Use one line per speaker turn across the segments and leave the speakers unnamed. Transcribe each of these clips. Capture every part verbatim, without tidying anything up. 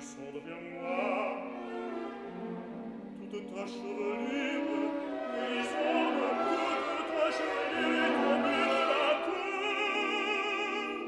sont devant moi. Toute ta chevelure, grisonne, toute ta chevelure est tombée de la tête.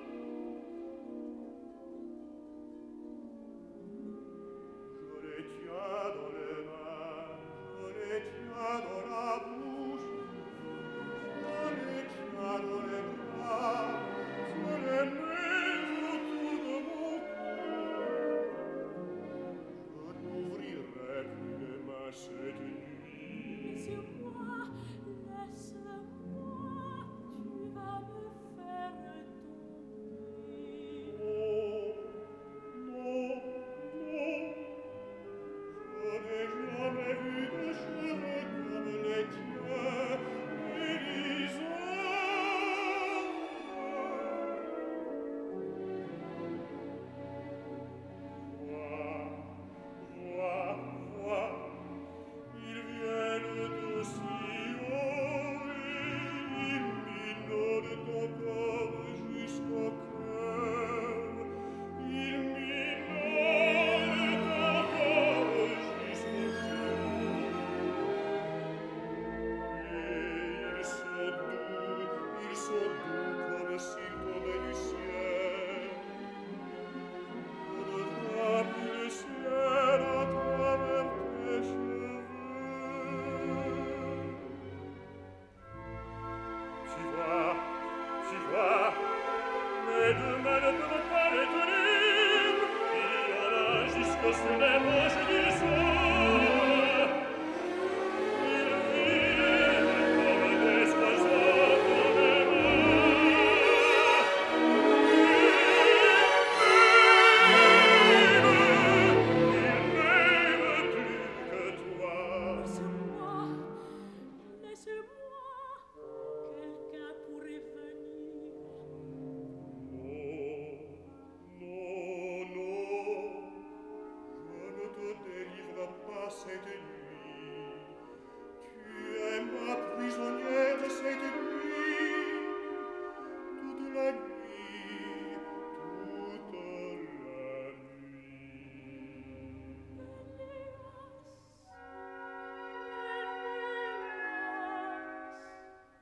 Je les tiens dans les mains, je les tiens dans la bouche, je les tiens dans les bras, je les mets autour de mon cou. Je n'ouvrirai plus les mains cette nuit.
Laisse-moi, laisse-moi, tu vas me faire tomber.
Oh, non, non, je n'ai jamais vu de cheveux comme les tiens, Élisa. Vois, vois, vois, ils viennent d'aussi haut et ils minaudent ton corps jusqu'au cœur. Ils minaudent ton corps jusqu'au cœur. Et ils sont doux, ils sont doux comme s'ils tombaient du ciel. Je ne vois plus le ciel à travers tes cheveux. Tu vois, tu vois, mes deux mains ne peuvent pas les tenir. Il y en a jusque sur les roches du sol.